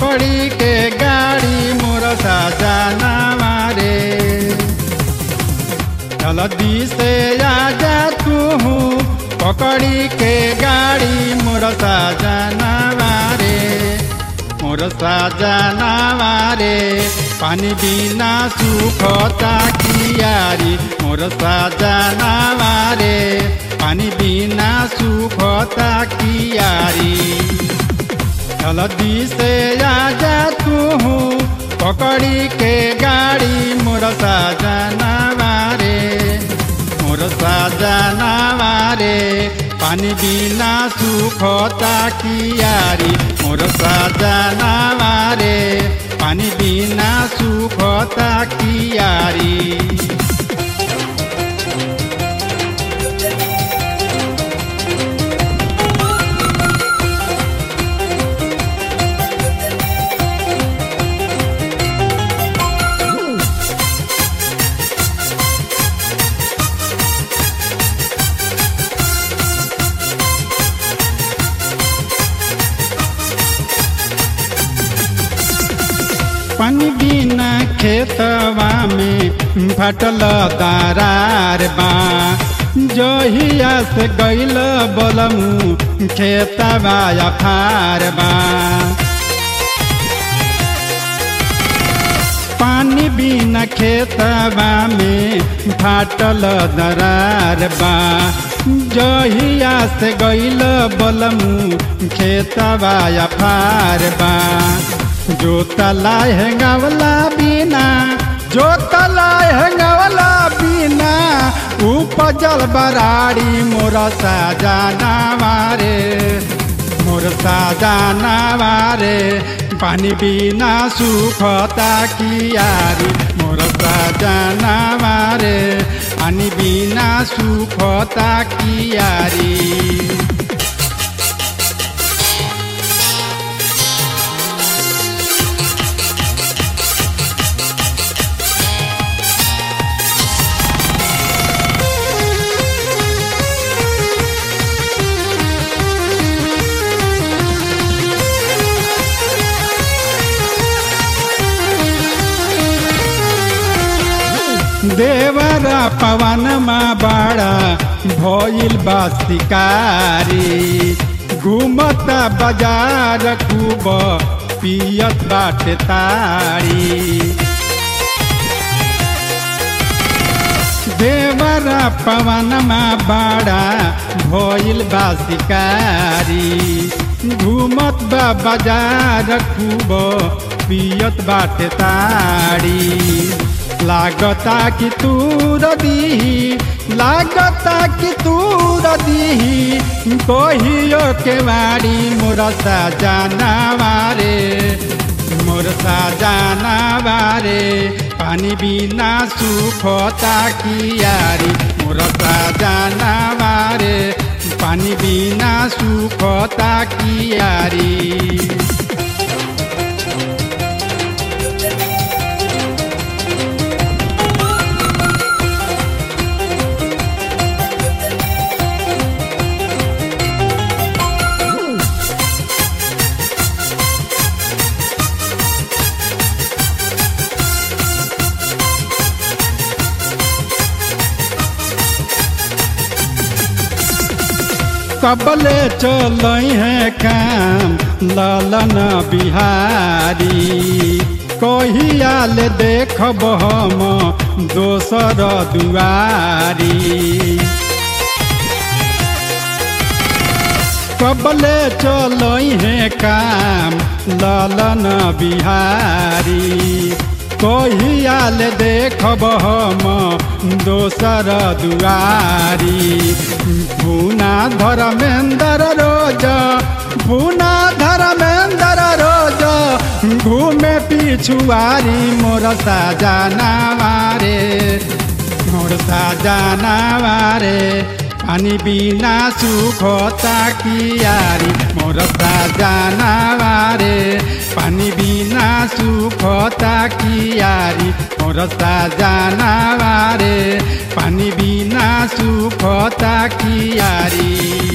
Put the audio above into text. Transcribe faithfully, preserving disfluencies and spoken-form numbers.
पकड़ी के गाड़ी मोर सजनवा रे। जल्दी से आजा तू पकड़ी के गाड़ी मोर सजनवा रे, मोर सजनवा रे। पानी बिना सुखता कियारी मोर सजनवा रे, पानी बिना सुखता कियारी। जल्दी से आजा तू पकड़ी के गाड़ी मोर सजनवा रे, मोर सजनवा रे। पानी बिना सुखता कियारी मोर सजनवा रे, पानी बिना सुखता कियारी। पानी बिना खेतवा में फटल दरार बा, जहिया से गइल बलमू खेतवा अफार बा। पानी बिना खेतवा में फटल दरार बा, जहिया से गइल बलमू खेतवा अफार बा। जो तला हेंगावला बिना, जो तला हेंगावला बिना उपजल बराड़ी मोर सजनवा रे, मोर सजनवा रे। पानी बिना सुखता कियारी मोर सजनवा रे, पानी बिना सुखता कियारी। देवरा पवन माँ बाड़ा भइल बा शिकारी, घूमता बाजार खूब पियत बाटे तारी। देवरा पवन माँ बाड़ा भइल बा शिकारी, घूमत बा बाजार खूब पियत बाटे तारी। लागता कि तूर दीही, लागता कि तूर दीही कहियो के वाड़ी मोर सजनवा रे, मोर सजनवा रे। पानी बिना सुखता कियारी मोर सजनवा रे, पानी बिना सुखता कियारी। कबले चलई है काम लालन बिहारी, कहिया ले देखब हम दोसर दुआरी। कबले चलई है काम लालन बिहारी, कहिया ले देखब हम दोसर दुआरी। भूना धर्मेंद्र रोज, भूना धर्मेंद्र रोज घूमे पिछुआरी मोर सजनवा रे, मोर सजनवा रे। पानी बिना सुखता कियारी मोर सजनवा रे, पानी बिना सुखता कियारी मोर सजनवा रे, पानी बिना सुखता कियारी।